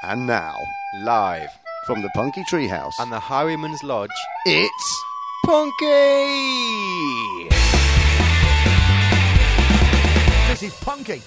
And now, live from the Punky Treehouse and the Highwayman's Lodge, it's Punky! This is Punky!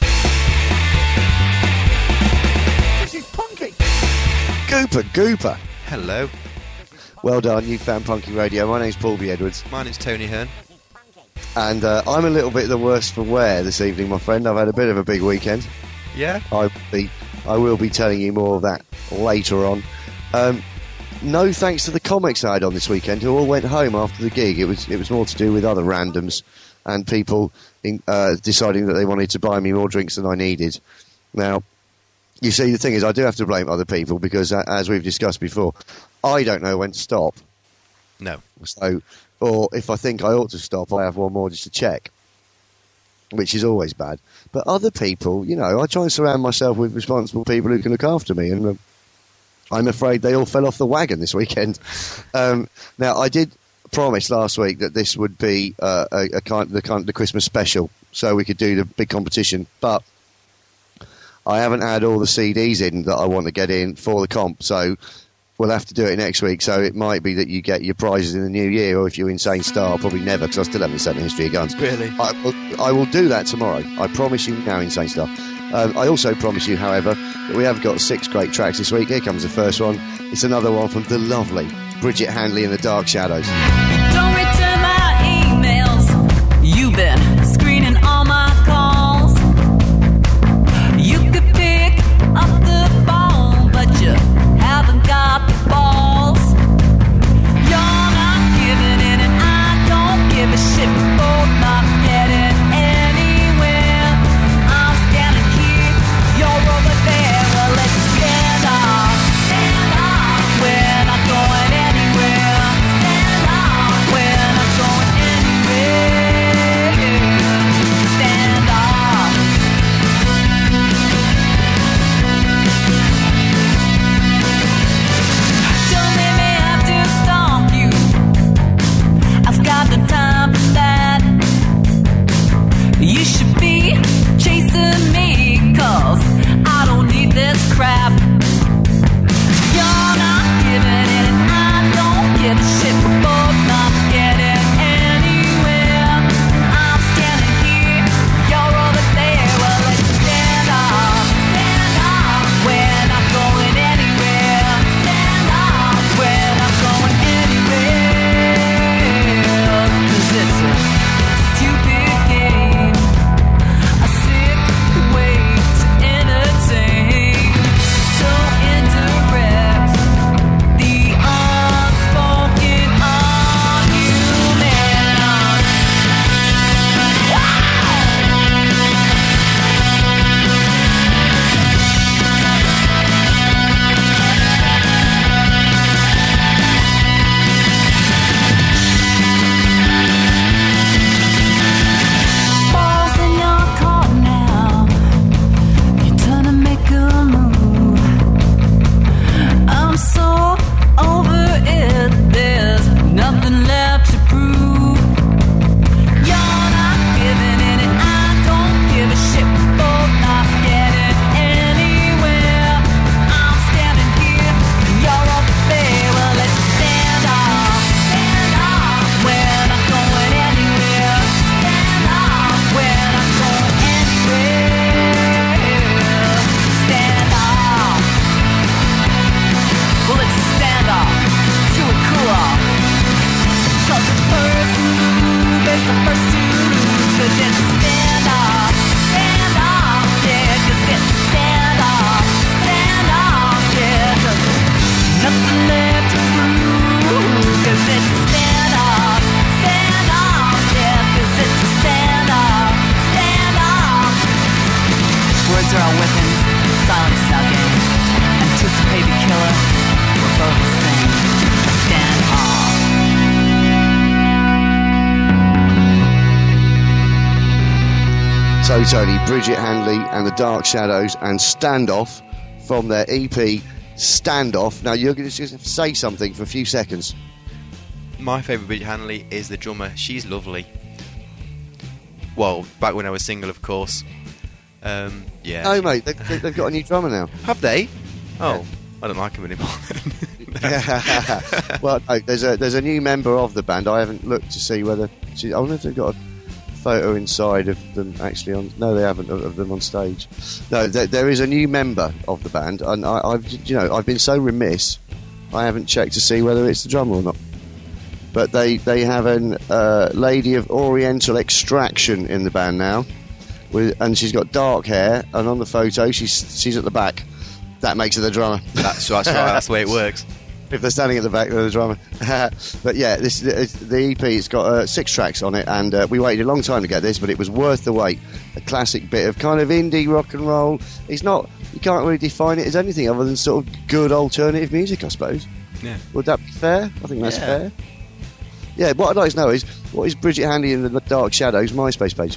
This is Punky! Gooper! Hello. Well done, you found Punky Radio. My name's Paul B. Edwards. My name's Tony Hearn. And I'm a little bit the worse for wear this evening, my friend. I've had a bit of a big weekend. Yeah? I will be telling you more of that later on. No thanks to the comics I had on this weekend, who all went home after the gig. It was more to do with other randoms and people deciding that they wanted to buy me more drinks than I needed. Now, you see, the thing is, I do have to blame other people because, as we've discussed before, I don't know when to stop. No. So, or if I think I ought to stop, I have one more just to check, which is always bad. But other people, you know, I try and surround myself with responsible people who can look after me, and I'm afraid they all fell off the wagon this weekend. Now, I did promise last week that this would be the Christmas special, so we could do the big competition, but I haven't had all the CDs in that I want to get in for the comp, so we'll have to do it next week. So it might be that you get your prizes in the new year, or if you're Insane Star, I'll probably never, because I still haven't sent the History of Guns. Really? I will do that tomorrow. I promise you now, Insane Star. I also promise you, however, that we have got 6 great tracks this week. Here comes the first one. It's another one from the lovely Bridget Handley and the Dark Shadows. Don't return my emails. You've been screening all my calls. You could pick up the phone, but you haven't got the balls. You're not giving in, and I don't give a shit. We're both not getting anywhere. I'm standing here, you're over there. Well, let's stand up. We're not going anywhere. Stand up. We're not going anywhere. Stand up. Don't make me have to stomp you. I've got the time for that. You should be chasing me, 'cause I don't need this crap. You're not giving in, and I don't give a shit. We're both not getting anywhere. I'm standing here, you're over there. Well, let's stand up. Stand up. We're not going anywhere. Stand up. We're not going anywhere. 'Cause it's a stupid game, a sick way to entertain. So indirect, the unspoken argument. Balls in your court now. You're trying to make a move. I'm so over it. There's nothing left to prove. You're not giving in, and I don't give a shit. We're both not getting anywhere. I'm standing here, and you're up there. Well, let's stand up. Stand up. We're not going anywhere. Stand up. We're not going anywhere. Stand up. Well, let's stand up to a cool off. 'Cause the first move is the first to lose. 'Cause it's stand up, yeah. 'Cause it's stand up, yeah. 'Cause there's nothing left to prove. 'Cause it's stand up, yeah. 'Cause it's stand up. Words are our weapons, silence is our game. Anticipate the killer, we're both the same. Stand off. So, Tony, Bridget Handley and the Dark Shadows and Standoff from their EP Standoff. Now, you're going to just say something for a few seconds. My favourite Bridget Handley is the drummer. She's lovely. Well, back when I was single, of course. Yeah. No, mate, they've got a new drummer now. Have they? Oh, I don't like him anymore. Well, no, there's a new member of the band. I haven't looked to see whether I wonder if they've got a photo inside of them actually on. No, they haven't of them on stage. No, there is a new member of the band, and I've been so remiss. I haven't checked to see whether it's the drummer or not. But they have a lady of Oriental extraction in the band now, and she's got dark hair. And on the photo, she's at the back. That makes her the drummer. That's right. That's the way it works. If they're standing at the back, they're the drummer. But yeah, the EP. It's got 6 tracks on it, and we waited a long time to get this, but it was worth the wait. A classic bit of kind of indie rock and roll. It's not. You can't really define it as anything other than sort of good alternative music, I suppose. Yeah. Would that be fair? I think that's fair. Yeah. What I'd like to know is what is Bridget Hanley in the Dark Shadows MySpace page?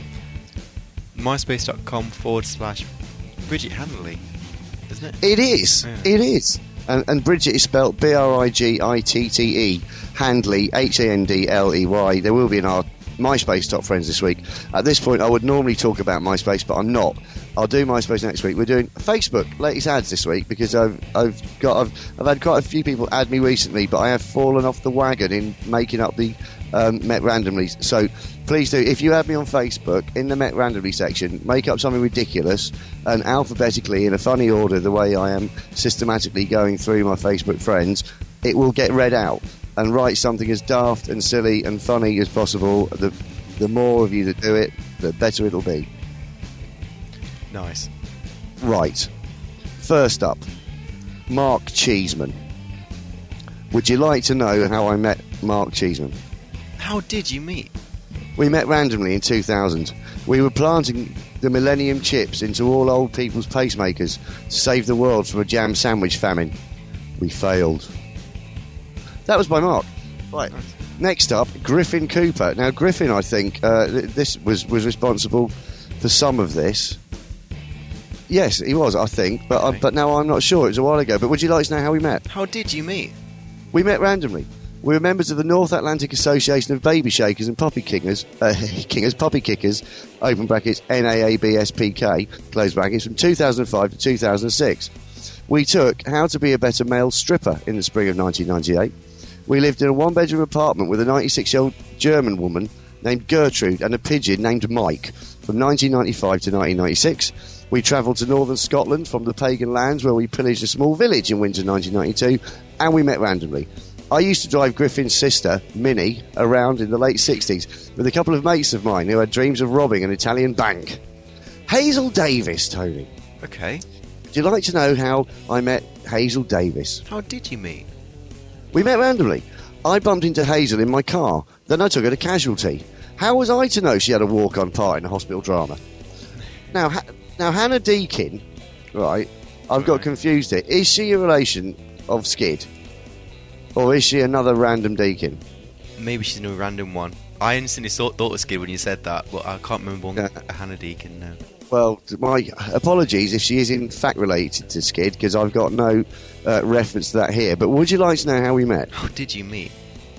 MySpace.com/Bridget Hanley. Isn't it? It is. Yeah. It is. And Bridget is spelt Brigitte, Handley, Handley. There will be in our MySpace Top Friends this week. At this point, I would normally talk about MySpace, but I'm not. I'll do MySpace next week. We're doing Facebook latest ads this week because I've had quite a few people add me recently, but I have fallen off the wagon in making up the Met Randomly. So please do, if you add me on Facebook in the Met Randomly section, make up something ridiculous and alphabetically in a funny order, the way I am systematically going through my Facebook friends. It will get read out, and write something as daft and silly and funny as possible. The more of you that do it, the better it'll be. Nice. Right. First up, Mark Cheeseman. Would you like to know how I met Mark Cheeseman? How did you meet? We met randomly in 2000. We were planting the Millennium Chips into all old people's pacemakers to save the world from a jam sandwich famine. We failed. That was by Mark. Right. Nice. Next up, Griffin Cooper. Now, Griffin, I think, this was responsible for some of this. Yes, he was, I think, but now I'm not sure. It was a while ago. But would you like to know how we met? How did you meet? We met randomly. We were members of the North Atlantic Association of Baby Shakers and Puppy Kickers, Puppy Kickers, open brackets, NAABSPK, close brackets, from 2005 to 2006. We took How to Be a Better Male Stripper in the spring of 1998. We lived in a one-bedroom apartment with a 96-year-old German woman named Gertrude and a pigeon named Mike from 1995 to 1996. We travelled to northern Scotland from the pagan lands where we pillaged a small village in winter 1992, and we met randomly. I used to drive Griffin's sister, Minnie, around in the late 60s with a couple of mates of mine who had dreams of robbing an Italian bank. Hazel Davis, Tony. Okay. Would you like to know how I met Hazel Davis? How did you meet? We met randomly. I bumped into Hazel in my car. Then I took her to Casualty. How was I to know she had a walk-on part in a hospital drama? Now, Hannah Deakin, right, I've got confused here. Is she a relation of Skid? Or is she another random Deakin? Maybe she's a random one. I instantly thought of Skid when you said that, but I can't remember one Hannah Deakin now. Well, my apologies if she is in fact related to Skid, because I've got no reference to that here. But would you like to know how we met? How did you meet?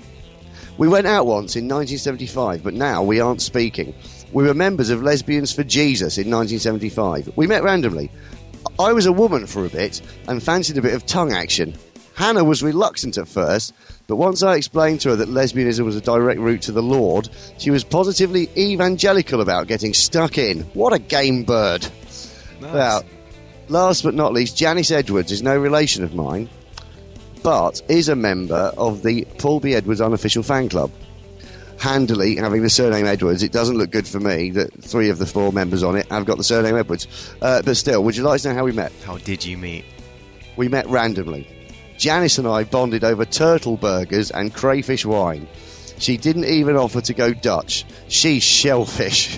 We went out once in 1975, but now we aren't speaking. We were members of Lesbians for Jesus in 1975. We met randomly. I was a woman for a bit and fancied a bit of tongue action. Hannah was reluctant at first, but once I explained to her that lesbianism was a direct route to the Lord, she was positively evangelical about getting stuck in. What a game bird. Nice. Now, last but not least, Janice Edwards is no relation of mine, but is a member of the Paul B. Edwards unofficial fan club. Handily having the surname Edwards, it doesn't look good for me that 3 of the 4 members on it have got the surname Edwards. But still, would you like to know how we met? How did you meet? We met randomly. Janice and I bonded over turtle burgers and crayfish wine. She didn't even offer to go Dutch. She's shellfish.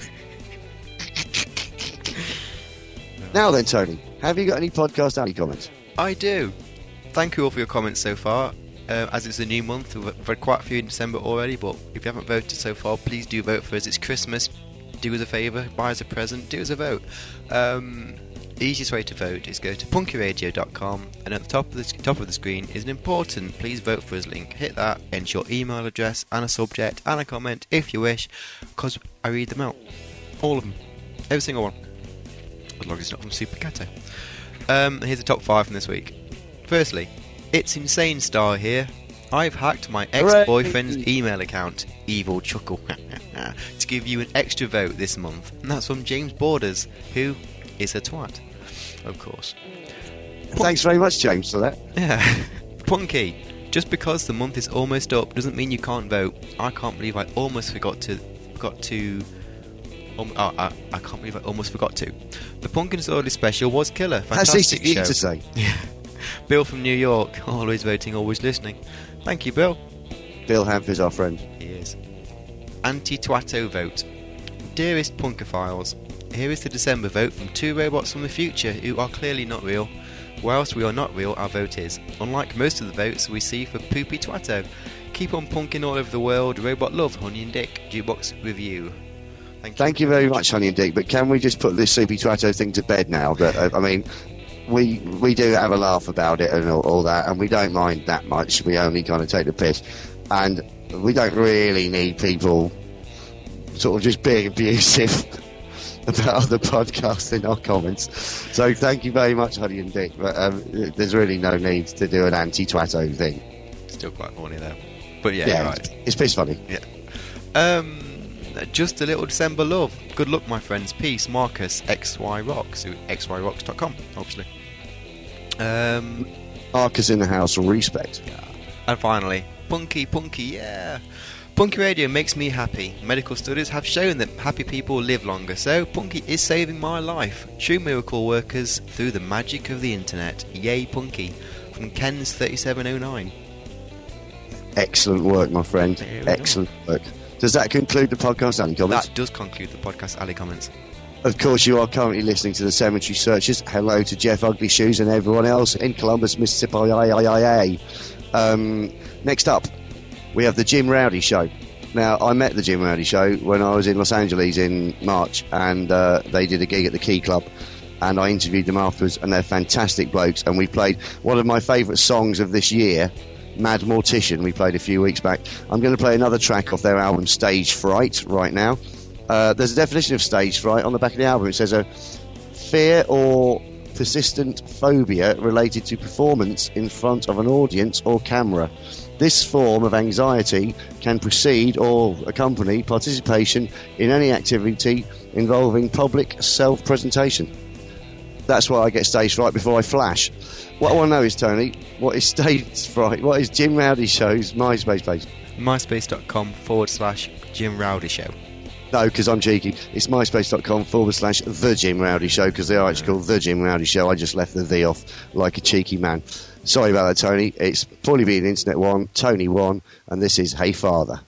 Now then, Tony, have you got any podcast alley comments? I do. Thank you all for your comments so far. As it's a new month, we've had quite a few in December already, but if you haven't voted so far, please do vote for us. It's Christmas. Do us a favour, buy us a present, do us a vote. The easiest way to vote is go to punkyradio.com, and at the top of the screen is an important Please Vote For Us link. Hit that, enter your email address and a subject and a comment if you wish, because I read them out. All of them. Every single one. As long as it's not from Super Cato. Here's the top 5 from this week. Firstly, It's Insane Star here. I've hacked my ex-boyfriend's email account, Evil Chuckle, to give you an extra vote this month. And that's from James Borders, who is a twat, of course. Thanks very much, James, for that. Yeah. Punky, just because the month is almost up doesn't mean you can't vote. I can't believe I almost forgot to. I can't believe I almost forgot to. The Pumpkin Disorderly special was killer. Fantastic show. That's easy to say. Bill from New York, always voting, always listening. Thank you, Bill. Bill Hanf is our friend. He is. Anti-Twatto vote. Dearest Punkophiles, here is the December vote from 2 robots from the future who are clearly not real. Whilst we are not real, our vote is. Unlike most of the votes we see for Poopy Twatto. Keep on punking all over the world. Robot love, Honey and Dick. Jukebox review. Thank you very much, Honey and Dick. But can we just put this Soupy Twatto thing to bed now? That I mean, we do have a laugh about it and all that, and we don't mind that much. We only kind of take the piss, and we don't really need people sort of just being abusive about other podcasts in our comments. So thank you very much, Honey and Dick. But there's really no need to do an anti-Twatto thing. Still quite funny though. But yeah, right. It's piss funny. Yeah. Just a little December love. Good luck, my friends. Peace, Marcus, XY Rocks, xyrocks.com, obviously. Marcus in the house, respect. Yeah. And finally, Punky, yeah. Punky Radio makes me happy. Medical studies have shown that happy people live longer, so Punky is saving my life. True miracle workers through the magic of the internet. Yay, Punky. From Ken's 3709. Excellent work, my friend. Excellent work. Does that conclude the podcast alley comments? That does conclude the podcast alley comments. Of course, you are currently listening to the Cemetery Searchers. Hello to Jeff Ugly Shoes and everyone else in Columbus, Mississippi. Next up, we have the Jim Rowdy Show. Now, I met the Jim Rowdy Show when I was in Los Angeles in March, and they did a gig at the Key Club, and I interviewed them afterwards, and they're fantastic blokes, and we played one of my favourite songs of this year, Mad Mortician. We played a few weeks back. I'm going to play another track off their album Stage Fright right now. There's a definition of stage fright on the back of the album. It says a fear or persistent phobia related to performance in front of an audience or camera. This form of anxiety can precede or accompany participation in any activity involving public self-presentation. That's why I get stage fright before I flash. What I want to know is, Tony, what is stage fright? What is Jim Rowdy Show's MySpace page? MySpace.com/Jim Rowdy Show. No, because I'm cheeky. It's myspace.com/The Jim Rowdy Show, because they are actually called The Jim Rowdy Show. I just left the "the" off like a cheeky man. Sorry about that, Tony. It's Paulie B, the Internet One, Tony One, and this is Hey Father.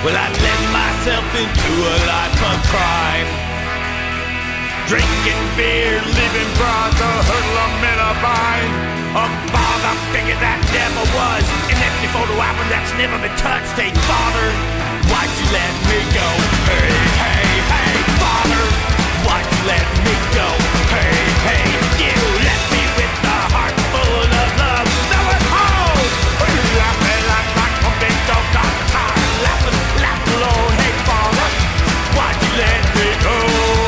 Well, I led myself into a life of crime. Drinking beer, living bronze, a hurdle of millibine. A father figure that never was. An empty photo album that's never been touched. Hey, father, why'd you let me go? Hey, hey, hey, father, why'd you let me go? Hey, hey, you left me with a heart full of love. That was home. Laughing like a big dog on the car. Laughing alone. Hey, father, why'd you let me go?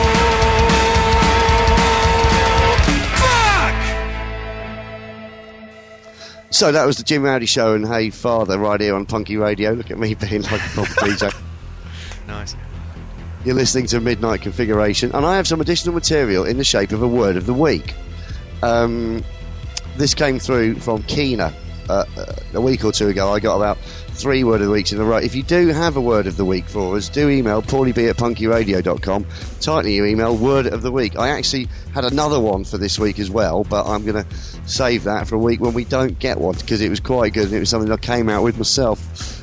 So that was the Jim Rowdy Show and Hey Father right here on Punky Radio. Look at me being like a proper DJ. Nice. You're listening to Midnight Configuration, and I have some additional material in the shape of a word of the week. This came through from Keena a week or two ago. I got about 3 word of the weeks in a row. If you do have a word of the week for us, do email paulieb@punkyradio.com. Title your email word of the week. I actually had another one for this week as well, but I'm going to save that for a week when we don't get one, because it was quite good and it was something I came out with myself.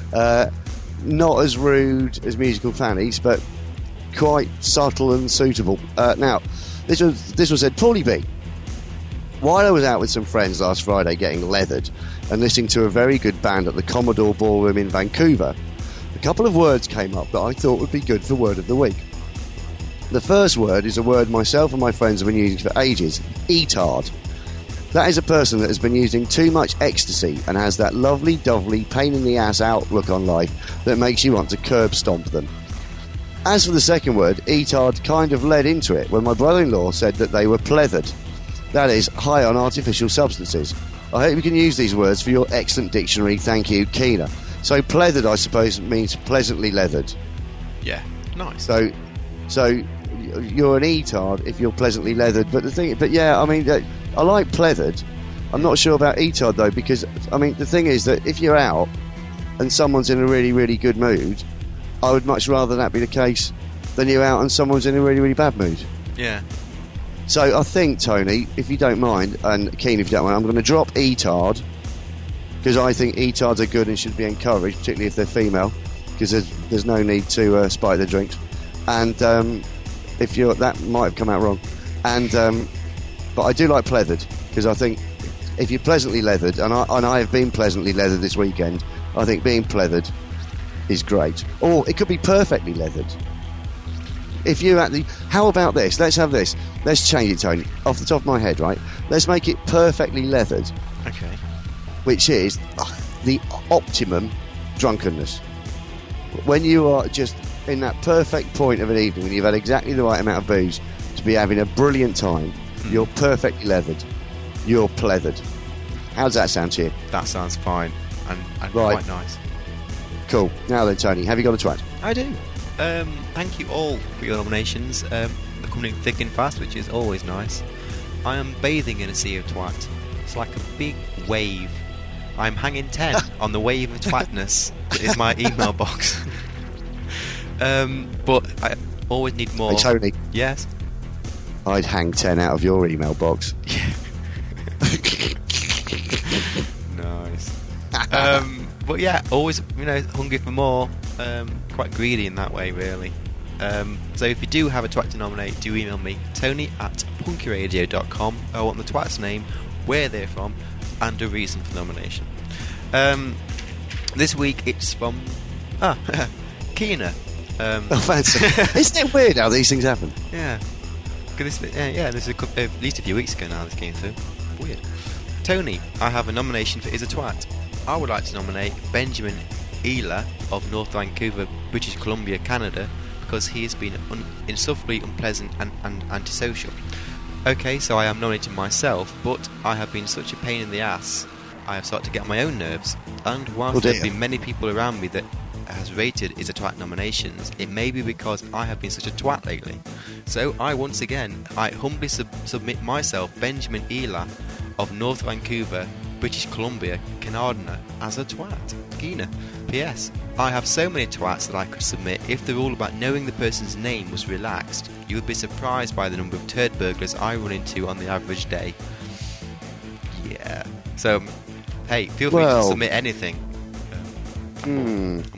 Not as rude as Musical Fannies, but quite subtle and suitable. Now, this was said, Paulie B. While I was out with some friends last Friday getting leathered and listening to a very good band at the Commodore Ballroom in Vancouver, a couple of words came up that I thought would be good for Word of the Week. The first word is a word myself and my friends have been using for ages, eatard. That is a person that has been using too much ecstasy and has that lovely-dovely, pain-in-the-ass outlook on life that makes you want to curb stomp them. As for the second word, eatard kind of led into it when my brother-in-law said that they were pleathered. That is, high on artificial substances. I hope you can use these words for your excellent dictionary. Thank you, Keena. So pleathered, I suppose, means pleasantly leathered. Yeah, nice. So you're an eatard if you're pleasantly leathered. But yeah, I mean, I like pleathered. I'm not sure about eatard though, because I mean, the thing is that if you're out and someone's in a really, really good mood, I would much rather that be the case than you're out and someone's in a really, really bad mood. Yeah. So I think, Tony, if you don't mind, and Keen, if you don't mind, I'm going to drop eatard, because I think etards are good and should be encouraged, particularly if they're female, because there's no need to spike their drinks. And if you're, that might have come out wrong. And but I do like pleathered, because I think if you're pleasantly leathered, and I have been pleasantly leathered this weekend, I think being pleathered is great. Or it could be perfectly leathered. If you're at the... How about this? Let's have this. Let's change it, Tony. Off the top of my head, right? Let's make it perfectly leathered. Okay. Which is the optimum drunkenness. When you are just in that perfect point of an evening, when you've had exactly the right amount of booze to be having a brilliant time, you're perfectly leathered. You're pleathered. How does that sound to you? That sounds fine. And Right. quite nice. Cool. Now then, Tony, have you got a twat? I do. Thank you all for your nominations. They're coming in thick and fast, which is always nice. I am bathing in a sea of twat. It's like a big wave. I'm hanging 10 on the wave of twatness that is my email box. But I always need more. Hey, Tony, Yes? I'd hang 10 out of your email box. Nice. But yeah, always, hungry for more. Quite greedy in that way, really. So if you do have a twat to nominate, do email me, tony@punkyradio.com. I want the twat's name, where they're from, and a reason for nomination. This week it's from Keena. Oh, fancy. Isn't it weird how these things happen? Yeah. This is at least a few weeks ago now this came through. Weird. Tony, I have a nomination for Is a Twat. I would like to nominate Benjamin Ela of North Vancouver, British Columbia, Canada, because he has been insufferably unpleasant and antisocial. Okay, so I am nominating myself, but I have been such a pain in the ass, I have started to get on my own nerves, and whilst there have been many people around me that has rated Is a Twat nominations, it may be because I have been such a twat lately. So I humbly submit myself, Benjamin Ela of North Vancouver, British Columbia, Canada, as a twat. Keena. P.S. I have so many twats that I could submit. If the rule about knowing the person's name was relaxed, you would be surprised by the number of turd burglars I run into on the average day. Yeah. So, hey, feel free to submit anything. And we'll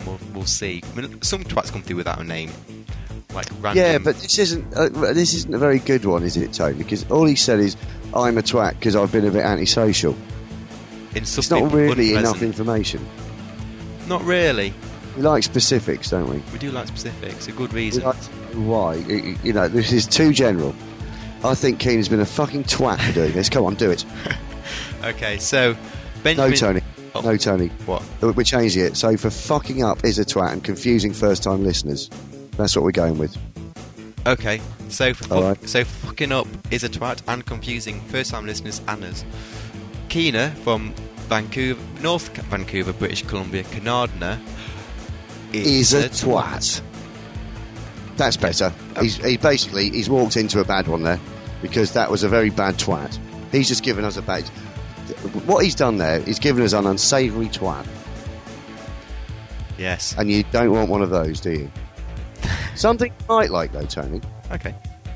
see. I mean, some twats come through without a name, like random. Yeah, but this isn't a very good one, is it, Tony? Because all he said is, "I'm a twat because I've been a bit antisocial." It's not really enough information. Not really. We like specifics, don't we? We do like specifics. A good We reason. like to know why. You know, this is too general. I think Keenan's been a fucking twat for doing this. Come on, do it. Okay, so Benjamin. No, Tony. Oh. No, Tony. What? We're changing it. So for fucking up is a twat and confusing first-time listeners. That's what we're going with. Okay, so Alright. so fucking up is a twat and confusing first-time listeners and us. Keena from Vancouver, North Vancouver, British Columbia, Canadna Is a twat. That's better. He's walked into a bad one there because that was a very bad twat. He's just given us a bad. What he's done there is given us an unsavoury twat, Yes. and you don't want one of those, do you? Something you might like though, Tony, Okay.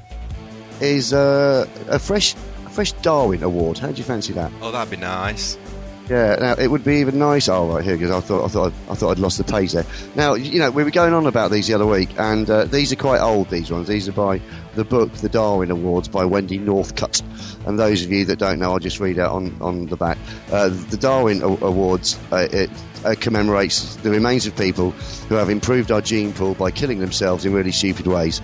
is a fresh Darwin Award. How do you fancy that? Oh, that'd be nice. Yeah, now it would be even nicer. Oh, right here, because I thought I'd lost the page there. Now, you know, we were going on about these the other week, and these are quite old. These ones, these are by the book The Darwin Awards by Wendy Northcutt. And those of you that don't know, I'll just read out on the back. The Darwin Awards it commemorates the remains of people who have improved our gene pool by killing themselves in really stupid ways.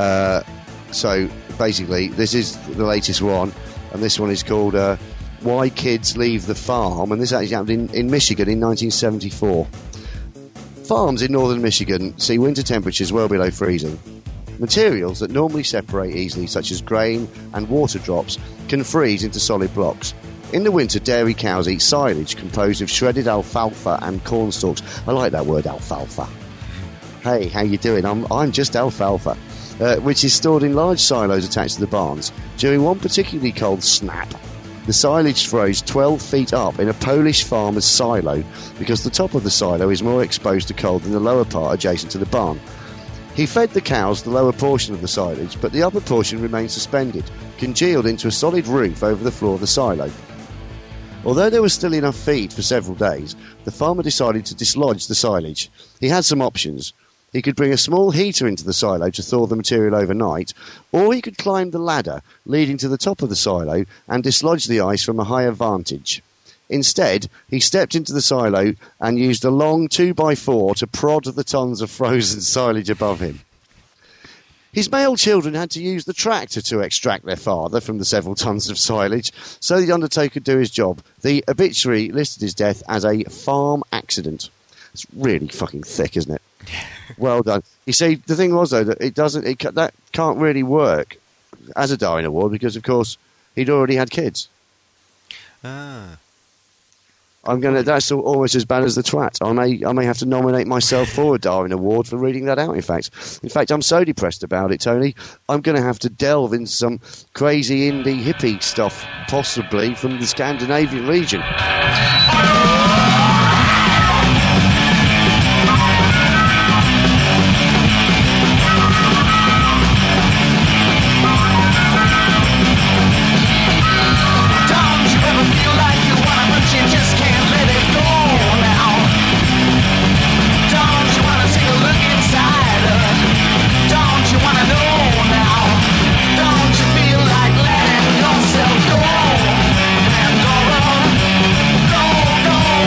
So basically, this is the latest one, and this one is called Why Kids Leave the Farm, and this actually happened in Michigan in 1974. Farms in northern Michigan see winter temperatures well below freezing. Materials that normally separate easily, such as grain and water drops, can freeze into solid blocks. In the winter, dairy cows eat silage composed of shredded alfalfa and corn stalks. I like that word, alfalfa. Hey, how you doing? I'm just alfalfa. Which is stored in large silos attached to the barns. During one particularly cold snap, the silage froze 12 feet up in a Polish farmer's silo because the top of the silo is more exposed to cold than the lower part adjacent to the barn. He fed the cows the lower portion of the silage, but the upper portion remained suspended, congealed into a solid roof over the floor of the silo. Although there was still enough feed for several days, the farmer decided to dislodge the silage. He had some options. He could bring a small heater into the silo to thaw the material overnight, or he could climb the ladder leading to the top of the silo and dislodge the ice from a higher vantage. Instead, he stepped into the silo and used a long 2x4 to prod the tons of frozen silage above him. His male children had to use the tractor to extract their father from the several tons of silage, so the undertaker could do his job. The obituary listed his death as a farm accident. It's really fucking thick, isn't it? Well done. You see, the thing was, though, that that can't really work as a Darwin Award because, of course, he'd already had kids. Ah. That's almost as bad as the twat. I may have to nominate myself for a Darwin Award for reading that out, in fact, I'm so depressed about it, Tony, I'm going to have to delve into some crazy indie hippie stuff, possibly from the Scandinavian region. Go, go,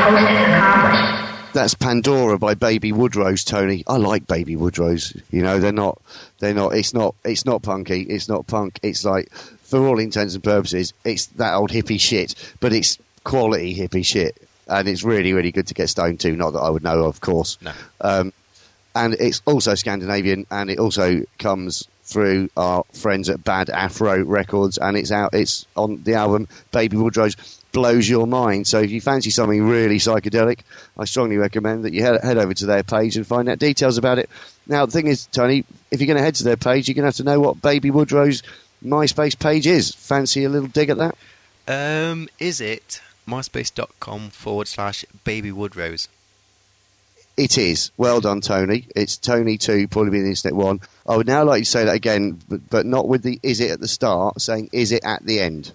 host has accomplished. That's Pandora by Baby Woodrose, Tony. I like Baby Woodrose. You know, they're not, it's not punky, it's not punk. It's like, for all intents and purposes, it's that old hippie shit, but it's quality hippie shit. And it's really, really good to get stoned to, not that I would know of course. No. And it's also Scandinavian, and it also comes through our friends at Bad Afro Records, and it's on the album Baby Woodrose Blows Your Mind. So if you fancy something really psychedelic, I strongly recommend that you head over to their page and find out details about it. Now, the thing is, Tony, if you're going to head to their page, you're going to have to know what Baby Woodrose MySpace page is. Fancy a little dig at that? Is it myspace.com/Baby Woodrose? It is. Well done, Tony. It's Tony2, probably be the Internet 1. I would now like you to say that again, but not with the is it at the start, saying is it at the end.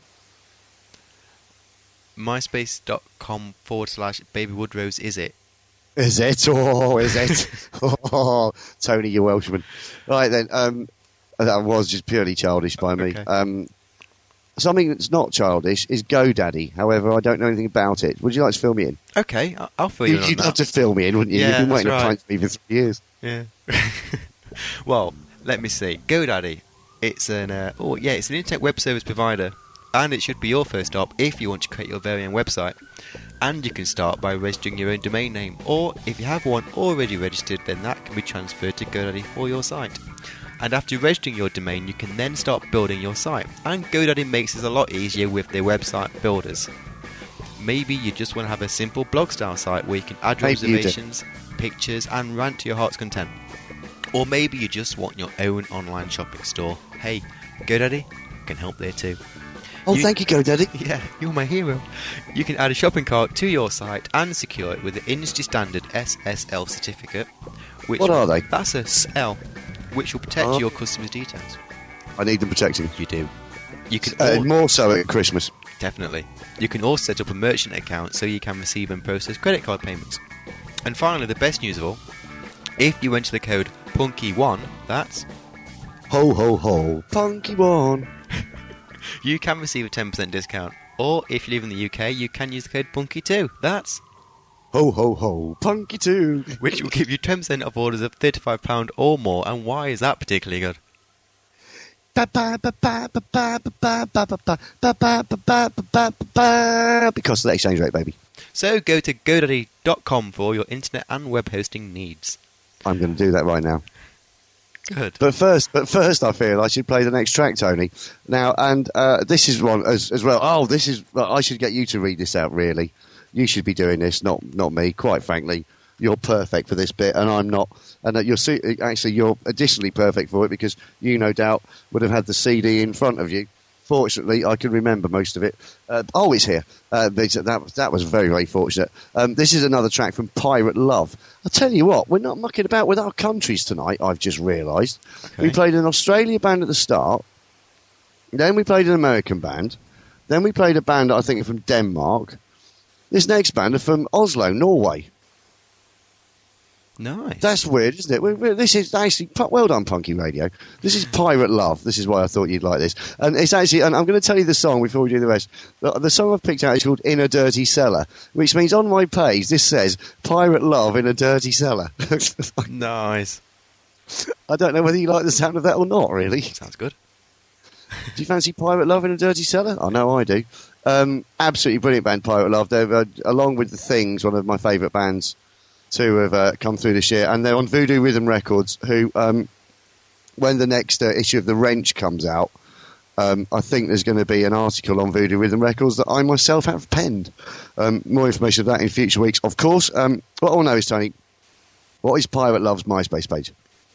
myspace.com/Baby Woodrose, is it? Is it? Oh, is it? Oh, Tony, you Welshman. Right then, that was just purely childish by me. Okay. Something that's not childish is GoDaddy. However, I don't know anything about it. Would you like to fill me in? Okay, I'll fill you in on You'd that. love to fill me in, wouldn't you? Yeah, You've been waiting that's to right. find me for 3 years. Yeah. Well, let me see. GoDaddy. It's an internet web service provider, and it should be your first stop if you want to create your very own website. And you can start by registering your own domain name, or if you have one already registered, then that can be transferred to GoDaddy for your site. And after registering your domain, you can then start building your site. And GoDaddy makes this a lot easier with their website builders. Maybe you just want to have a simple blog style site where you can add Maybe you do. reservations, pictures, and rant to your heart's content. Or maybe you just want your own online shopping store. Hey, GoDaddy can help there too. Oh, thank you, GoDaddy. Yeah, you're my hero. You can add a shopping cart to your site and secure it with the industry standard SSL certificate. What are they? That's a SL, which will protect your customers' details. I need them protecting. You do. You can More so at Christmas. Definitely. You can also set up a merchant account so you can receive and process credit card payments. And finally, the best news of all, if you enter the code PUNKY1, that's Ho, ho, ho. Punky one. you can receive a 10% discount. Or if you live in the UK, you can use the code PUNKY2, that's Ho, ho, ho. Punky too. which will give you 10% off orders of £35 or more. And why is that particularly good? Because of the exchange rate, baby. So go to godaddy.com for all your internet and web hosting needs. I'm going to do that right now. Good. But first, I feel I should play the next track, Tony. Now, and this is one as well. Oh, this is. I should get you to read this out. Really, you should be doing this, not me. Quite frankly, you're perfect for this bit, and I'm not. And you're additionally perfect for it because you, no doubt, would have had the CD in front of you. Fortunately, I can remember most of it. It's here. That was very, very fortunate. This is another track from Pirate Love. I'll tell you what, we're not mucking about with our countries tonight, I've just realised. Okay. We played an Australia band at the start, then we played an American band, then we played a band, I think, from Denmark. This next band are from Oslo, Norway. Nice. That's weird, isn't it? This is actually well done, Punky Radio. This is Pirate Love. This is why I thought you'd like this. And it's actually, and I'm going to tell you the song before we do the rest. The song I've picked out is called "In a Dirty Cellar," which means on my page this says "Pirate Love in a Dirty Cellar." Nice. I don't know whether you like the sound of that or not. Really, Sounds good. do you fancy Pirate Love in a Dirty Cellar? I know I do. Absolutely brilliant band, Pirate Love. They're along with the Things, one of my favourite bands to have come through this year, and they're on Voodoo Rhythm Records, who, when the next issue of The Wrench comes out, I think there's going to be an article on Voodoo Rhythm Records that I myself have penned. More information of that in future weeks. Of course, what I want to know is, Tony, what is Pirate Love's MySpace page?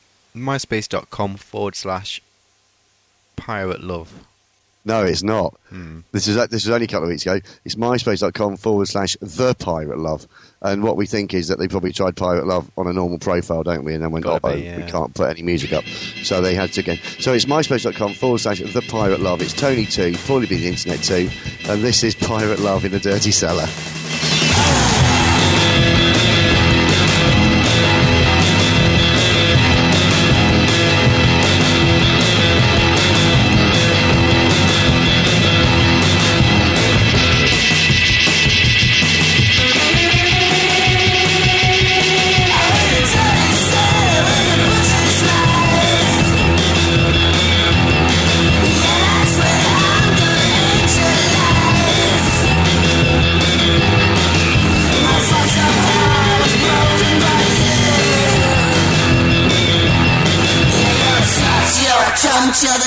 myspace.com/Pirate Love. No, it's not. This is only a couple of weeks ago. It's myspace.com/The Pirate Love. And what we think is that they probably tried Pirate Love on a normal profile, don't we? And then went, we can't put any music up. So they had to again. So it's myspace.com/The Pirate Love. It's Tony 2, probably be the Internet 2. And this is Pirate Love in a Dirty Cellar.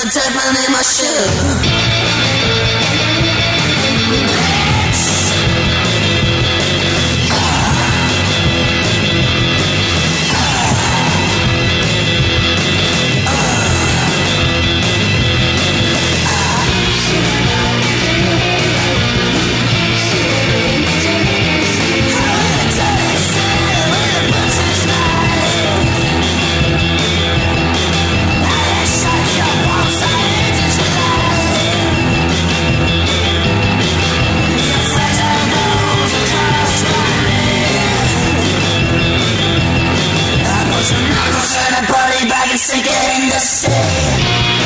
definitely my shoe. Sink it in the sea.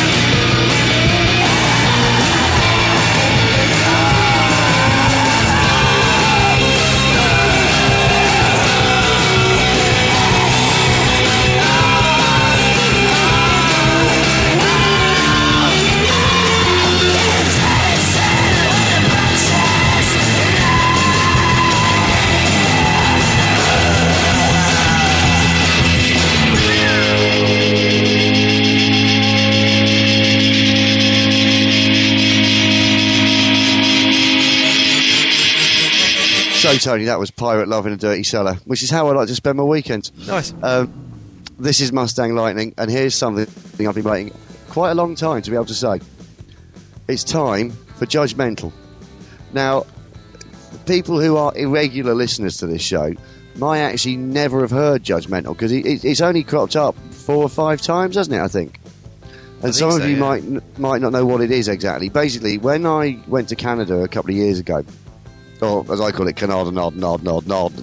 So, Tony, that was Pirate Love in a Dirty Cellar, which is how I like to spend my weekend. Nice. This is Mustang Lightning, and here's something I've been waiting quite a long time to be able to say. It's time for Judgmental. Now, people who are irregular listeners to this show might actually never have heard Judgmental, because it's only cropped up 4 or 5 times, hasn't it, I think? And some of you might not know what it is exactly. Basically, when I went to Canada a couple of years ago, or as I call it, Canada nod.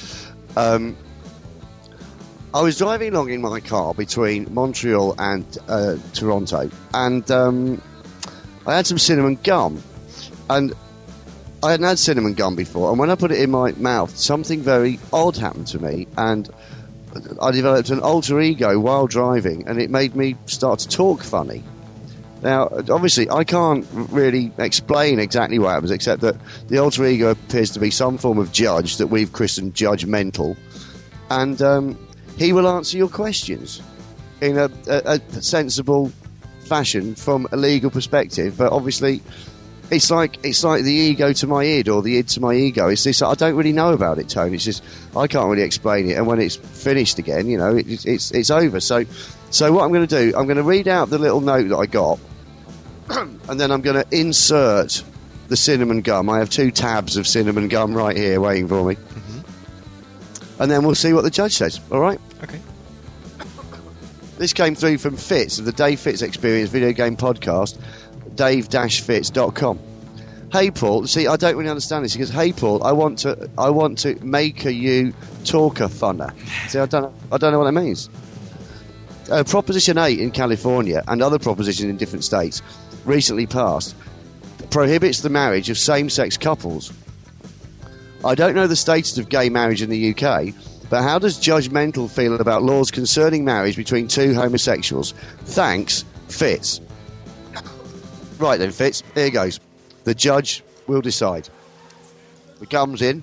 I was driving along in my car between Montreal and Toronto, and I had some cinnamon gum, and I hadn't had cinnamon gum before, and when I put it in my mouth, something very odd happened to me, and I developed an alter ego while driving, and it made me start to talk funny. Now, obviously, I can't really explain exactly what happens, except that the alter ego appears to be some form of judge that we've christened Judgmental, and he will answer your questions in a sensible fashion from a legal perspective. But obviously, it's like the ego to my id, or the id to my ego. It's this, I don't really know about it, Tony. It's just I can't really explain it, and when it's finished again, you know, it's over. So what I'm going to do, I'm going to read out the little note that I got. And then I'm going to insert the cinnamon gum. I have 2 tabs of cinnamon gum right here waiting for me. Mm-hmm. And then we'll see what the judge says, all right? Okay. This came through from Fitz of the Dave Fitz Experience video game podcast, dave-fitz.com. Hey, Paul. See, I don't really understand this. He goes, hey, Paul, I want to make you talker funner. See, I don't know what that means. Proposition 8 in California and other propositions in different states recently passed prohibits the marriage of same-sex couples. I don't know the status of gay marriage in the UK, but how does Judgmental feel about laws concerning marriage between 2 homosexuals? Thanks, Fitz. Right then, Fitz, here goes. The judge will decide. The gum's in.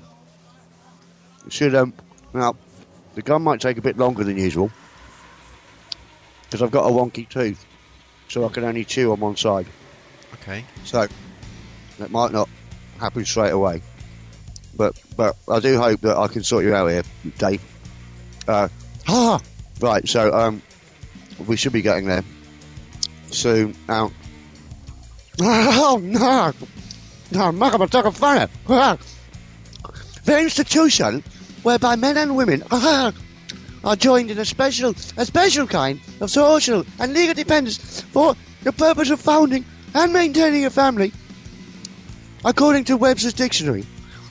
Now, the gum might take a bit longer than usual, because I've got a wonky tooth, so I can only chew on one side. Okay. So, that might not happen straight away. But I do hope that I can sort you out here, Dave. Right, so, we should be getting there soon. Oh, no! No, I'm not going to talk about it. The institution whereby men and women are joined in a special kind of social and legal dependence for the purpose of founding and maintaining a family, according to Webster's Dictionary.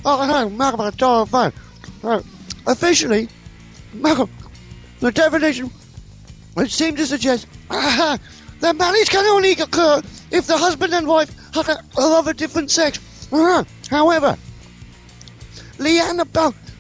Officially, the definition would seem to suggest that marriage can only occur if the husband and wife are of a different sex. However, Leanne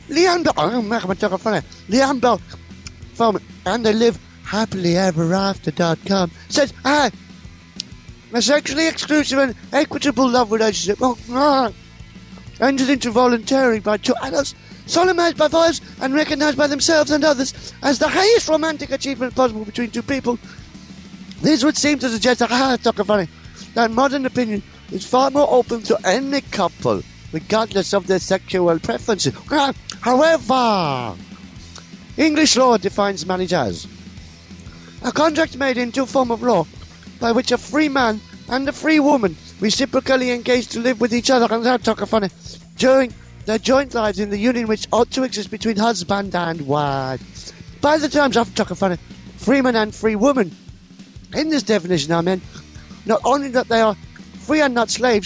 Bell from and they live happily ever after.com says a sexually exclusive and equitable love relationship entered into voluntarily by 2 adults, solemnized by fathers and recognized by themselves and others as the highest romantic achievement possible between 2 people This would seem to suggest that modern opinion is far more open to any couple, regardless of their sexual preferences. However, English law defines marriage as a contract made into a form of law by which a free man and a free woman reciprocally engage to live with each other during their joint lives in the union which ought to exist between husband and wife. By the terms of free man and free woman, in this definition I meant not only that they are free and not slaves,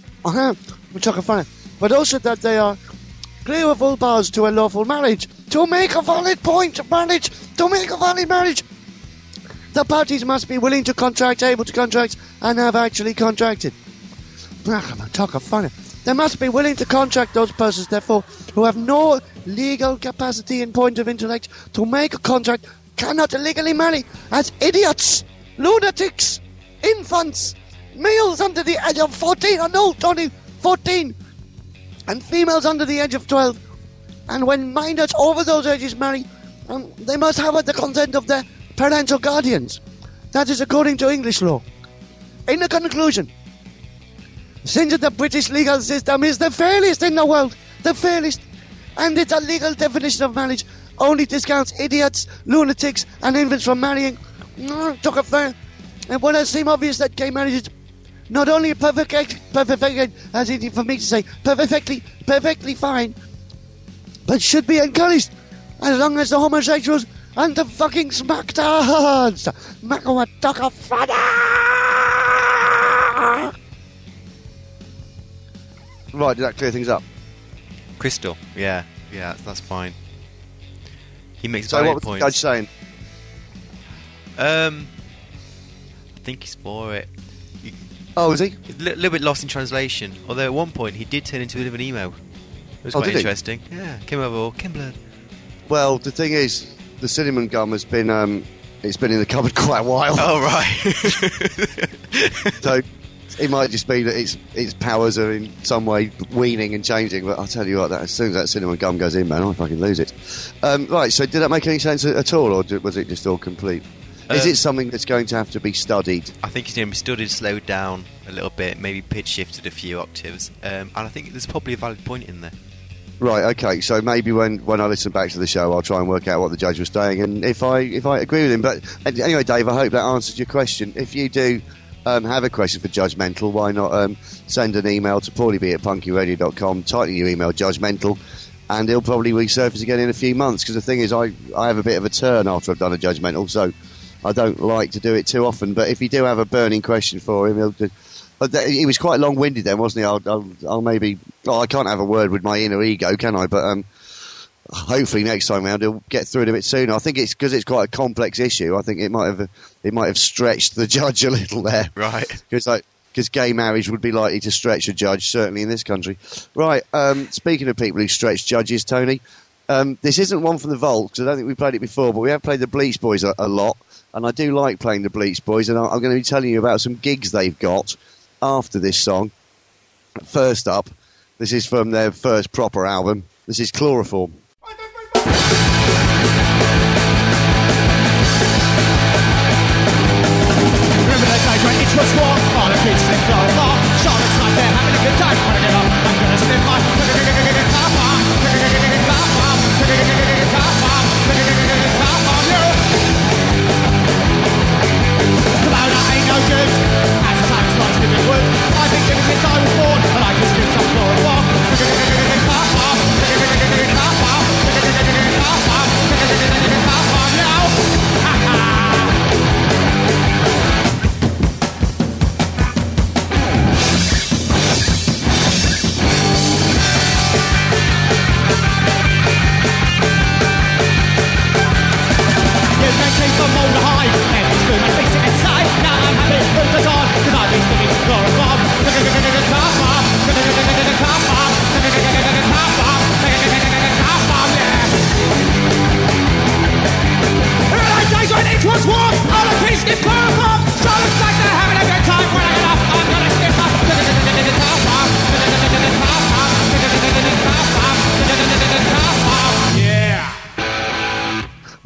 but also that they are clear of all bars to a lawful marriage. To make a valid marriage, the parties must be willing to contract, able to contract, and have actually contracted. They must be willing to contract those persons, therefore, who have no legal capacity in point of intellect to make a contract, cannot illegally marry, as idiots, lunatics, infants, males under the age of 14, 14, and females under the age of 12. And when minors over those ages marry, they must have the consent of their parental guardians. That is according to English law. In the conclusion, since the British legal system is the fairest in the world, and its legal definition of marriage only discounts idiots, lunatics, and infants from marrying, and when it seems obvious that gay marriage is not only perfectly fine, but should be encouraged, as long as the homosexuals and the fucking smacktards. Right, did that clear things up? Crystal, yeah, that's fine. He makes So valid what was points. the judge saying? I think he's for it. Oh, is he? A little bit lost in translation. Although at one point he did turn into a bit of an emo. It was Oh, quite did he? interesting. Yeah, came over all Kimblood. Well, the thing is, the cinnamon gum has been, it's been in the cupboard quite a while. Oh right. So it might just be that its powers are in some way weaning and changing. But I'll tell you what, as soon as that cinnamon gum goes in, man, I fucking lose it. Right, so did that make any sense at all, or was it just all complete? Is it something that's going to have to be studied? I think it's going to be studied, slowed down a little bit, maybe pitch shifted a few octaves, and I think there's probably a valid point in there. Right, okay, so maybe when I listen back to the show, I'll try and work out what the judge was saying, and if I agree with him. But anyway, Dave, I hope that answers your question. If you do have a question for Judgmental, why not send an email to paulieb@punkyradio.com, title your email Judgmental, and it'll probably resurface again in a few months, because the thing is, I have a bit of a turn after I've done a Judgmental, so I don't like to do it too often. But if you do have a burning question for him, he was quite long-winded then, wasn't he? I'll maybe... I can't have a word with my inner ego, can I? But hopefully next time round he'll get through it a bit sooner. I think it's because it's quite a complex issue. I think it might have stretched the judge a little there. Right. Because gay marriage would be likely to stretch a judge, certainly in this country. Right, speaking of people who stretch judges, Tony, this isn't one from the vault, because I don't think we played it before, but we have played the Bleach Boys a lot, and I do like playing the Bleach Boys, and I'm going to be telling you about some gigs they've got after this song. First up, this is from their first proper album. This is Chloroform. Remember that night when it was warm, all the kids in chloroform. Charlotte's not there, having a good time. Wanna get up, I'm gonna slip on. Come out, I ain't no good. As the time starts to be wood, I've been given since I was born, and I can still some chloroform.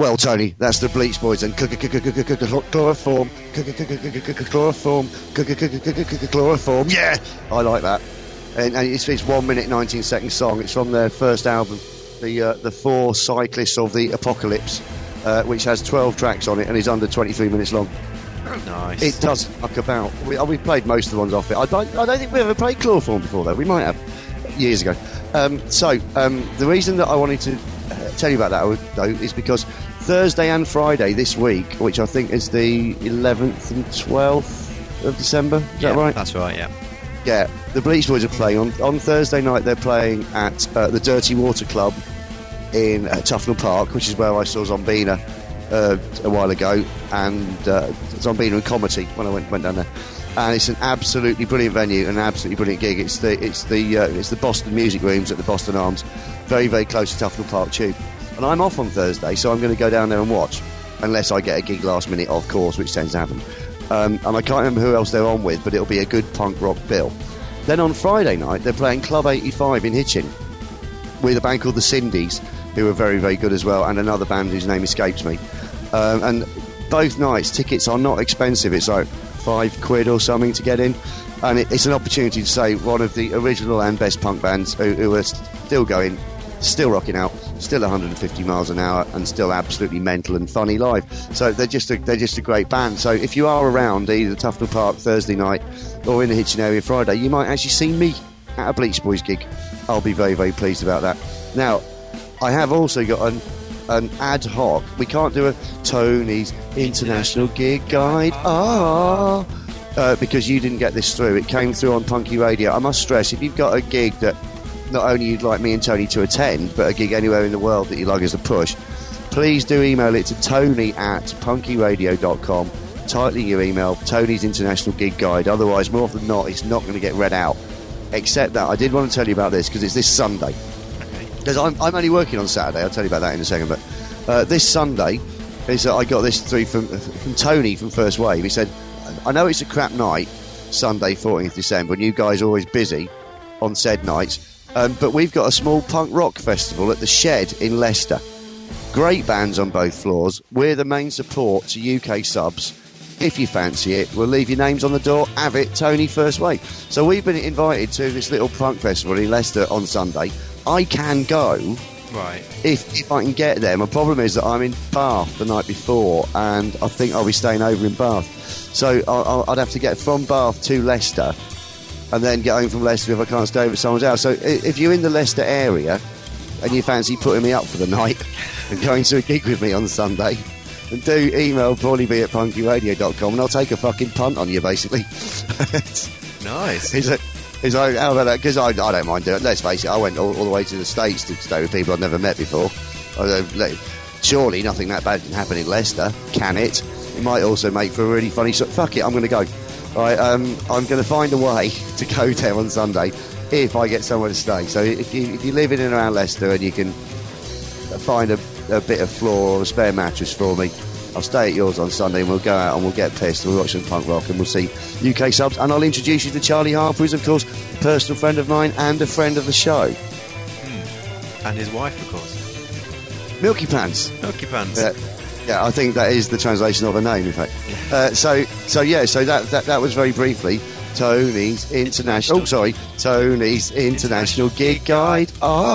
Well, Tony, that's the Bleach Boys and chloroform, chloroform. Yeah, I like that. And it's 1 minute 19-second song. It's from their first album, the Four Cyclists of the Apocalypse, which has 12 tracks on it and is under 23 minutes long. Nice. It does fuck about. We've played most of the ones off it. I don't think we ever played Chloroform before, though. We might have years ago. The reason that I wanted to tell you about that, though, is because Thursday and Friday this week, which I think is the 11th and 12th of December. Is that right? That's right. Yeah. Yeah, the Bleach Boys are playing on Thursday night. They're playing at the Dirty Water Club in Tufnell Park, which is where I saw Zombina a while ago, and Zombina and Comedy when I went down there. And it's an absolutely brilliant venue and an absolutely brilliant gig. It's the Boston Music Rooms at the Boston Arms, very, very close to Tufnell Park Tube. And I'm off on Thursday, so I'm going to go down there and watch, unless I get a gig last minute, of course, which tends to happen. And I can't remember who else they're on with, but it'll be a good punk rock bill. Then on Friday night, they're playing Club 85 in Hitchin with a band called the Cindies, who are very, very good as well, and another band whose name escapes me. And both nights, tickets are not expensive. It's like £5 or something to get in. And it's an opportunity to say one of the original and best punk bands who are still going, still rocking out, still 150 miles an hour, and still absolutely mental and funny live. So they're just a great band. So if you are around either Tufnell Park Thursday night or in the Hitchin area Friday, you might actually see me at a Bleach Boys gig. I'll be very, very pleased about that. Now, I have also got an ad hoc. We can't do a Tony's International Gig Guide. Because you didn't get this through. It came through on Punky Radio. I must stress, if you've got a gig that not only you'd like me and Tony to attend, but a gig anywhere in the world that you'd like us to push, please do email it to tony@punkyradio.com. Title your email, Tony's International Gig Guide. Otherwise, more often than not, it's not going to get read out. Except that I did want to tell you about this because it's this Sunday. Because I'm only working on Saturday. I'll tell you about that in a second. But this Sunday, I got this through from Tony from First Wave. He said, I know it's a crap night, Sunday 14th December, and you guys are always busy on said nights. But we've got a small punk rock festival at the Shed in Leicester. Great bands on both floors. We're the main support to UK subs. If you fancy it, we'll leave your names on the door. Have it, Tony First Wave. So we've been invited to this little punk festival in Leicester on Sunday. I can go, right, if I can get there. My problem is that I'm in Bath the night before, and I think I'll be staying over in Bath. So I'd have to get from Bath to Leicester, and then get home from Leicester if I can't stay over at someone's house. So if you're in the Leicester area and you fancy putting me up for the night and going to a gig with me on Sunday, then do email prawleyb@punkyradio.com and I'll take a fucking punt on you, basically. Nice. He's like, how about that? Because I don't mind doing it. Let's face it, I went all the way to the States to stay with people I'd never met before. Surely nothing that bad can happen in Leicester, can it? It might also make for a really funny... Fuck it, I'm going to go. Right, I'm going to find a way to go there on Sunday if I get somewhere to stay. So if you live in and around Leicester and you can find a bit of floor or a spare mattress for me, I'll stay at yours on Sunday and we'll go out and we'll get pissed and we'll watch some punk rock and we'll see UK subs. And I'll introduce you to Charlie Harper, who's of course a personal friend of mine and a friend of the show. And his wife, of course. Milky Pants. Milky Pants. Yeah, I think that is the translation of her name, in fact. So that was very briefly Tony's International. Tony's International Gig Guide.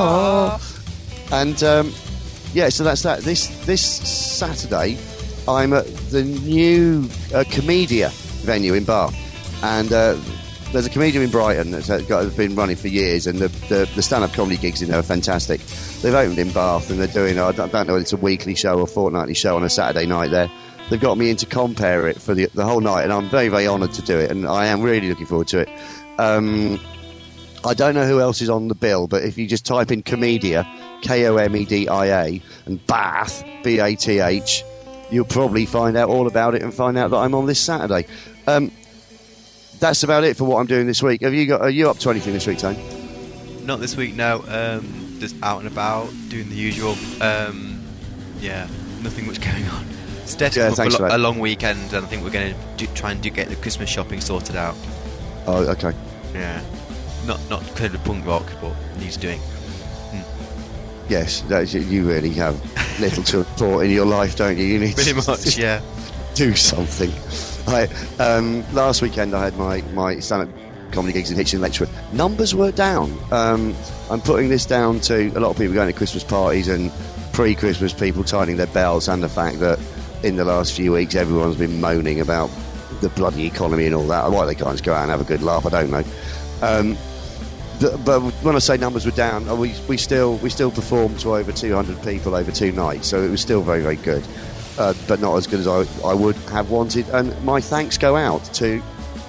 And so that's that. This Saturday, I'm at the new Comedia venue in Bath, and there's a Comedia in Brighton that's been running for years, and the stand-up comedy gigs in there are fantastic. They've opened in Bath, and they're doing, I don't know whether it's a weekly show or fortnightly show on a Saturday night there. They've got me in to compare it for the whole night, and I'm very, very honoured to do it, and I am really looking forward to it. I don't know who else is on the bill, but if you just type in Comedia, Komedia, and Bath, Bath, you'll probably find out all about it and find out that I'm on this Saturday. That's about it for what I'm doing this week. Are you up to anything this week, Tony? Not this week, no. Just out and about, doing the usual. Nothing much going on. It's definitely a long weekend, and I think we're going to try and get the Christmas shopping sorted out. Oh, okay. Yeah. Not kind of punk rock, but needs doing. Yes, you really have little to report in your life, don't you? You need Pretty to much, yeah. do something. Last weekend I had my stand-up comedy gigs in Hitchin and Letchworth. Numbers were down. I'm putting this down to a lot of people going to Christmas parties and pre-Christmas people tightening their belts, and the fact that in the last few weeks everyone's been moaning about the bloody economy and all that. Why they can't just go out and have a good laugh, I don't know. But when I say numbers were down, we still performed to over 200 people over 2 nights, so it was still very, very good, but not as good as I would have wanted. And my thanks go out to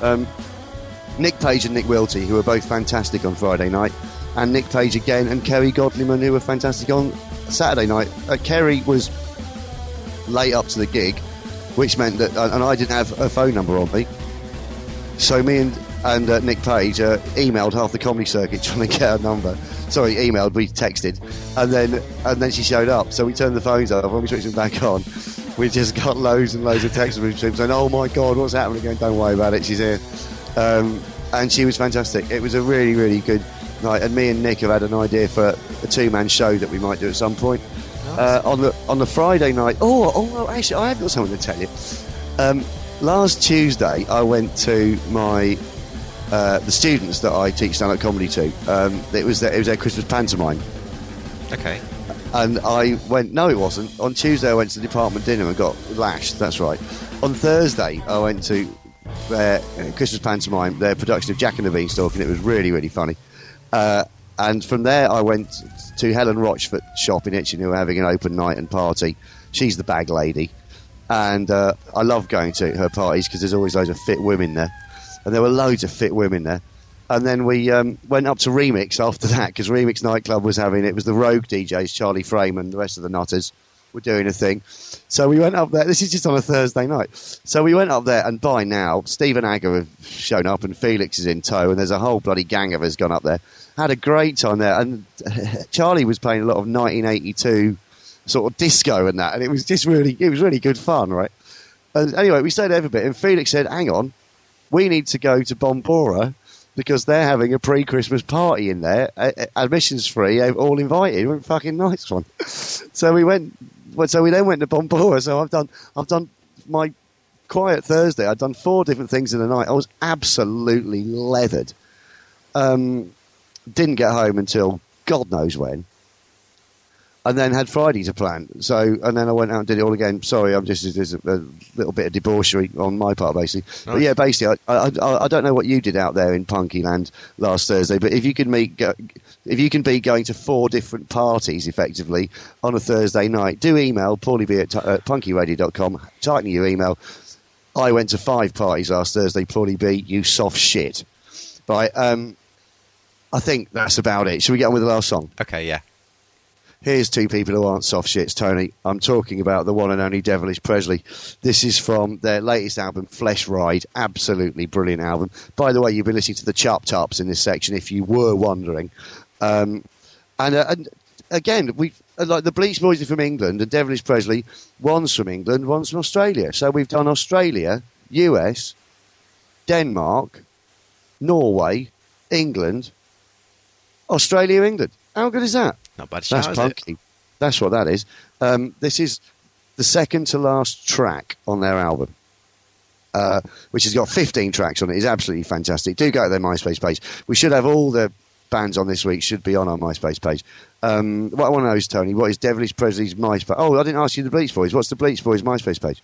Nick Page and Nick Wilty, who were both fantastic on Friday night, and Nick Page again and Kerry Godliman, who were fantastic on Saturday night. Kerry was late up to the gig, which meant that, and I didn't have a phone number on me, so me and Nick Page emailed half the comedy circuit trying to get her number. Sorry, emailed, we texted, and then she showed up. So we turned the phones off. When we switched them back on, we just got loads and loads of texts from people saying, "Oh my God, what's happening?" Going, "Don't worry about it, she's here." And she was fantastic. It was a really, really good night. And me and Nick have had an idea for a 2-man show that we might do at some point. Nice. On the Friday night. Oh, actually, I have got something to tell you. Last Tuesday, I went to my the students that I teach stand-up comedy to. It was their Christmas pantomime. Okay. And I went. No, it wasn't. On Tuesday, I went to the department dinner and got lashed. That's right. On Thursday, I went to their Christmas pantomime, their production of Jack and the Beanstalk, and it was really, really funny. And from there, I went to Helen Rochford's shop in Hitchin, who were having an open night and party. She's the bag lady. And I love going to her parties because there's always loads of fit women there. And there were loads of fit women there. And then we went up to Remix after that, because Remix Nightclub was having, it was the Rogue DJs, Charlie Frame and the rest of the Nutters were doing a thing. So we went up there. This is just on a Thursday night. So we went up there, and by now, Stephen Agger have shown up and Felix is in tow, and there's a whole bloody gang of us gone up there. Had a great time there. And Charlie was playing a lot of 1982 sort of disco and that, and it was really good fun, right? And anyway, we stayed there for a bit, and Felix said, "Hang on, we need to go to Bombora because they're having a pre-Christmas party in there, admissions free, all invited." We went, "Fucking nice one." So we went. So we then went to Bombora. So I've done my quiet Thursday. I'd done 4 different things in the night. I was absolutely leathered. Didn't get home until God knows when. And then had Friday to plan. So, and then I went out and did it all again. Sorry, I'm just, there's a little bit of debauchery on my part, basically. Nice. But yeah, basically, I don't know what you did out there in Punky Land last Thursday, but if you can be going to 4 different parties effectively on a Thursday night, do email paulieb@punkyradio.com, tighten your email. I went to 5 parties last Thursday, Paulie B, you soft shit. Right, I think that's about it. Should we get on with the last song? Okay, yeah. Here's 2 people who aren't soft shits, Tony. I'm talking about the one and only Devilish Presley. This is from their latest album, Flesh Ride. Absolutely brilliant album. By the way, you've been listening to the Chop Tops in this section, if you were wondering. And again, like the Bleach Boys are from England, and Devilish Presley, one's from England, one's from Australia. So we've done Australia, US, Denmark, Norway, England, Australia, England. How good is that? Not bad shout, That's punky. That's what that is. This is the second to last track on their album, which has got 15 tracks on it. It's absolutely fantastic. Do go to their MySpace page. We should have all the bands on this week should be on our MySpace page. What I want to know is, Tony, what is Devilish Presley's MySpace? Oh, I didn't ask you the Bleach Boys. What's the Bleach Boys MySpace page?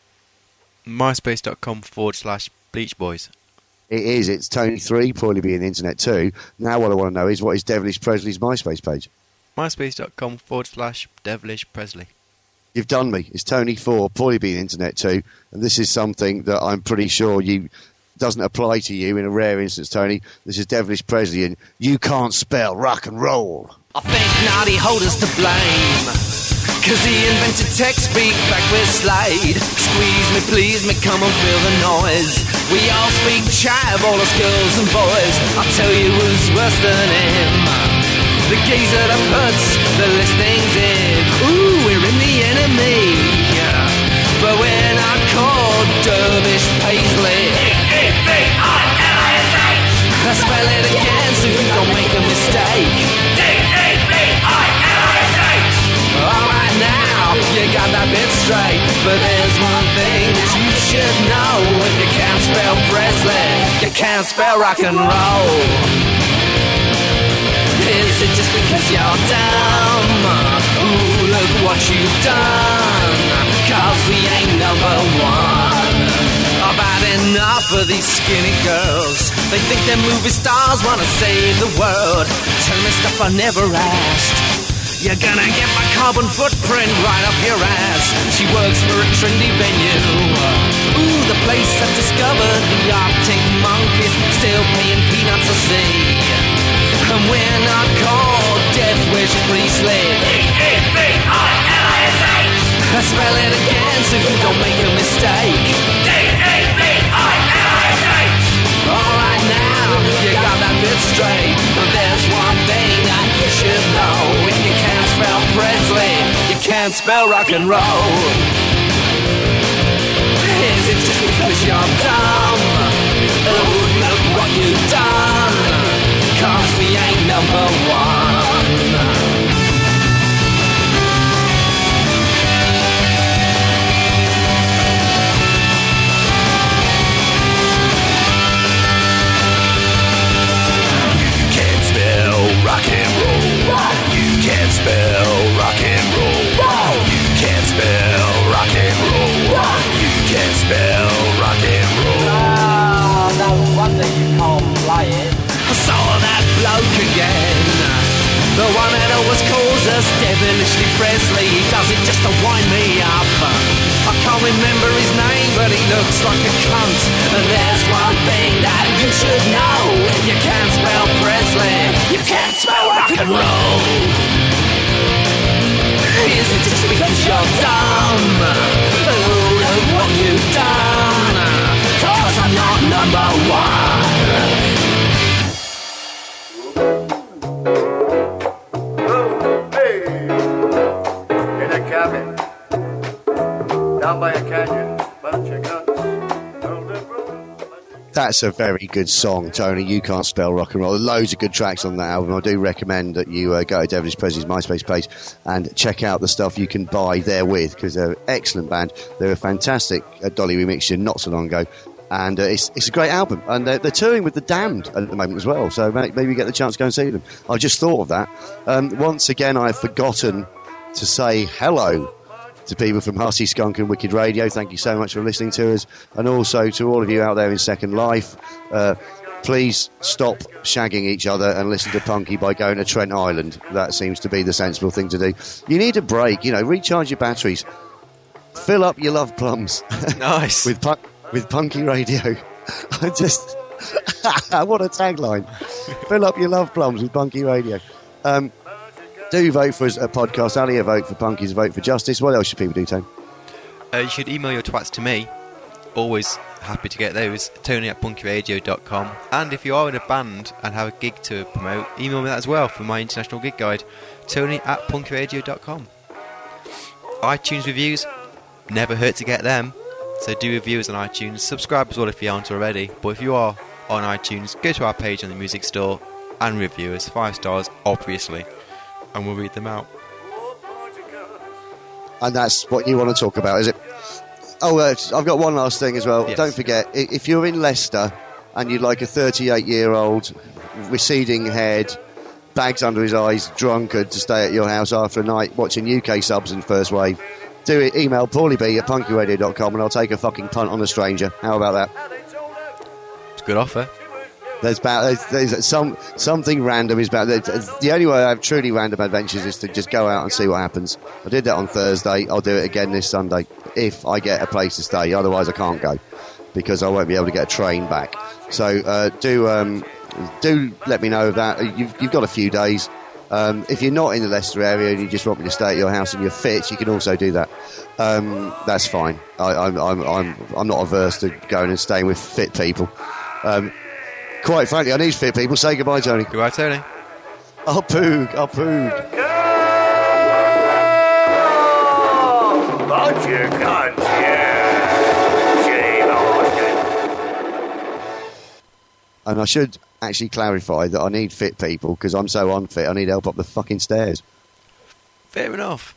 myspace.com/Bleach Boys. It is. It's Tony 3, Paulie B, and the Internet 2. Now what I want to know is, what is Devilish Presley's MySpace page? myspace.com/Devilish Presley. You've done me. It's Tony 4, Paulie B, and the Internet 2. And this is something that I'm pretty sure doesn't apply to you in a rare instance, Tony. This is Devilish Presley, and You Can't Spell Rock and Roll. I think Naughty Holder's to blame, 'cause he invented text speak back with Slade. Squeeze me, please me, come and feel the noise. We all speak chive, all us girls and boys. I'll tell you who's worse than him, the geezer that puts the listings in. Ooh, we're in the enemy, but we're not called Dervish Paisley. D-E-V-I-L-I-S-H. Let's spell it again so you don't make a mistake. D-E-V-I-L-I-S-H. But there's one thing that you should know. If you can't spell Presley, you can't spell rock and roll. Is it just because you're dumb? Ooh, look what you've done. 'Cause we ain't number one. I've had enough of these skinny girls. They think they're movie stars, wanna save the world. Tell me stuff I never asked. You're gonna get my carbon footprint right up your ass. She works for a trendy venue. Ooh, the place I've discovered. The Arctic monkeys still paying peanuts a see. And we're not called Death Wish Priestley. D-E-V-I-L-I-S-H. I spell it again so you don't make a mistake. D-E-V-I-L-I-S-H. Alright now, you got that bit straight. But there's one thing that you should know. If you can't spell Presley, you can't spell rock and roll. Is it just because you're dumb? Oh, look what you've done. 'Cause we ain't number one. Rock and roll. You can't spell rock and roll. You can't spell rock and roll. You can't spell rock and roll. Oh, no wonder you can't play it. I saw that bloke again. The one that always calls us devilishly Presley. He does it just to wind me up. I can't remember his name, but he looks like a cunt. And there's one thing that you should know. If you can't spell Presley, you can't spell rock and roll. Is it just because you're dumb? Oh, look what you've done. 'Cause I'm not number one. In a cabin, down by a canyon, bunch of guns. That's a very good song, Tony. You Can't Spell Rock and Roll. Loads of good tracks on that album. I do recommend that you go to Devilish Presley's MySpace page and check out the stuff you can buy therewith, because they're an excellent band. They're a fantastic Dolly remixture not so long ago. And it's a great album. And they're touring with The Damned at the moment as well. So maybe you get the chance to go and see them. I just thought of that. Once again, I've forgotten to say hello to people from Hussy, Skunk and Wicked Radio. Thank you so much for listening to us. And also to all of you out there in Second Life, please stop shagging each other and listen to Punky by going to Trent Island. That seems to be the sensible thing to do. You need a break, recharge your batteries. Fill up your love plums. Nice. with Punky Radio. I just... what a tagline. Fill up your love plums with Punky Radio. Do vote for us at Podcast Alley, a vote for Punky's, a vote for Justice. What else should people do, Tony? You should email your twats to me. Always happy to get those. Tony@punkyradio.com. And if you are in a band and have a gig to promote, email me that as well for my international gig guide. Tony@punkyradio.com. iTunes reviews, never hurt to get them. So do reviews on iTunes. Subscribe as well if you aren't already. But if you are on iTunes, go to our page on the music store and review us. 5 stars, obviously. And we'll read them out. And that's what you want to talk about, is it? Oh, I've got one last thing as well. Yes. Don't forget, if you're in Leicester and you'd like a 38-year-old, receding head, bags under his eyes, drunkard to stay at your house after a night watching UK subs in First Wave, do it. Email paulieb@punkyradio.com and I'll take a fucking punt on a stranger. How about that? It's a good offer. There's something random is about. The only way I have truly random adventures is to just go out and see what happens. I did that on Thursday. I'll do it again this Sunday if I get a place to stay. Otherwise, I can't go because I won't be able to get a train back. So do let me know of that. You've got a few days. If you're not in the Leicester area and you just want me to stay at your house and you're fit, you can also do that. That's fine. I'm not averse to going and staying with fit people. Quite frankly, I need fit people. Say goodbye, Tony. Goodbye, Tony. I'll poog. Bunch of guns, And I should actually clarify that I need fit people because I'm so unfit. I need help up the fucking stairs. Fair enough.